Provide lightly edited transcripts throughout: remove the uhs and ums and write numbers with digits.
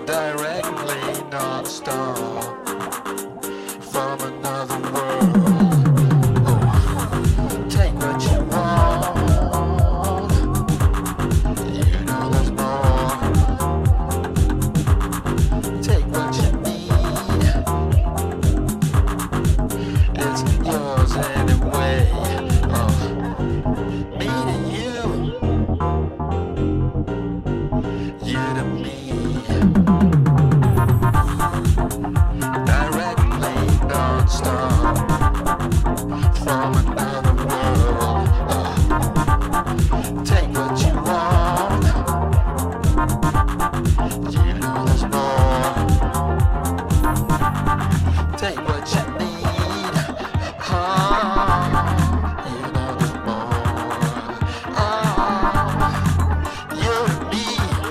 directly non-stop from another world. Oh, take what you want. You know there's more. Take what you need. It's yours anyway. Me to you, you to me. Directly non-stop from another world. Take what you want. You know there's more. Take what you need. You know there's more. You to me.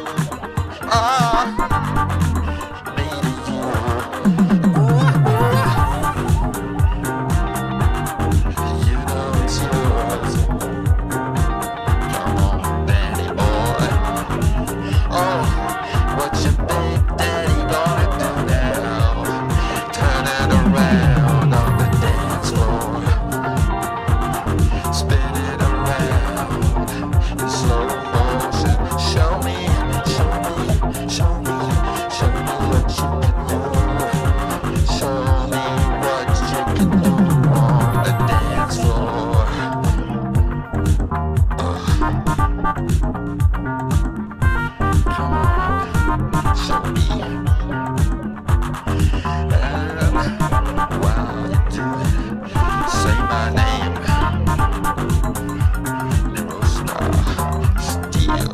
Me to you. You know it's yours. Come on, daddy boy. Oh, what your big daddy gonna do now? Turn it around on the dance floor. Spin it around in slow motion. Show me what you can do. Show me what you can do on the dance floor. Come on, show me. And while you do it, say my name. Nero Star Steel.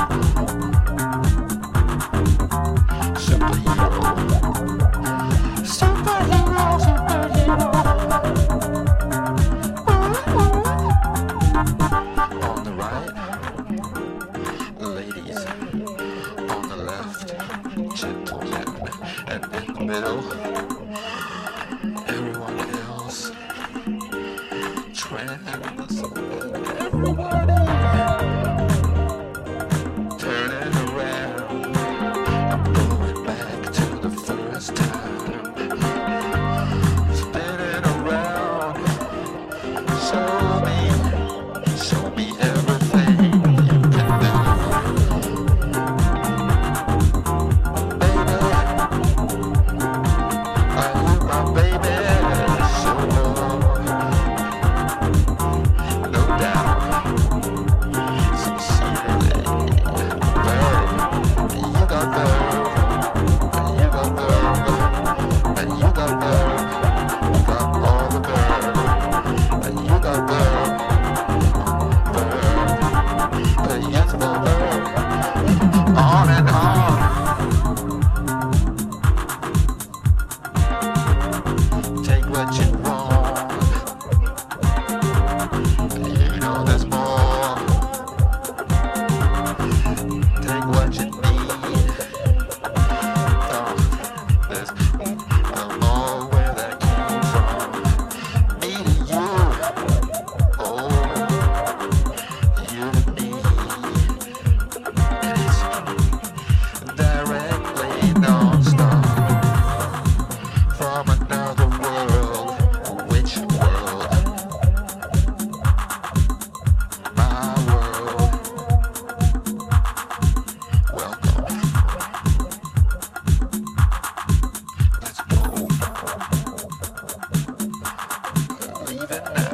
Superhero. Superhero, superhero. On the right, ladies. On the left, gentlemen. And in the middle, everyone else. Trans. Everybody. Turn it around. I'm going back to the first time. Spin it around. Show me everything you can do. Baby, are you my baby? Sure, no doubt. Sincerely, verb. You got verb. You got verb. And you got verb. You got all the verb. And you got verb. Verb. But yes, the verb. On and on. Take what you want. You know there's more. Take what you need. There's no more where that came from. Me to you. Oh, you to me. And it's directly non-stop from another world. Which world? My world. Welcome. Let's go. Leave it now.